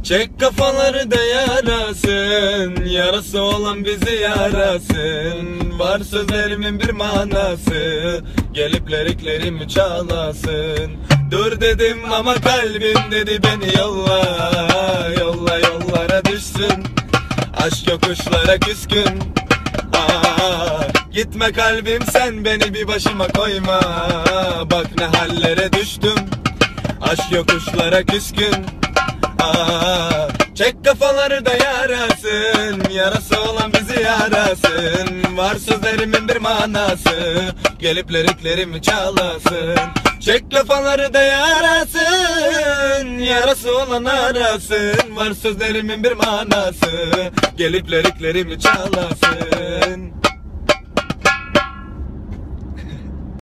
Çek kafaları da yarasın, yarası olan bizi yarasın. Var sözlerimin bir manası, gelip liriklerimi çalasın. Dur dedim ama kalbim dedi beni yolla, yolla yollara düşsün. Aşk yokuşlara küskün. Gitme kalbim sen beni bir başıma koyma. Bak ne hallere düştüm, aşk yokuşlara küskün. Çek kafaları da yarasın, yarası olan bizi yarasın. Var sözlerimin bir manası, gelip liriklerimi çalasın. Çek kafaları da yarasın, yarası olan arasın. Var sözlerimin bir manası, gelip liriklerimi çalasın.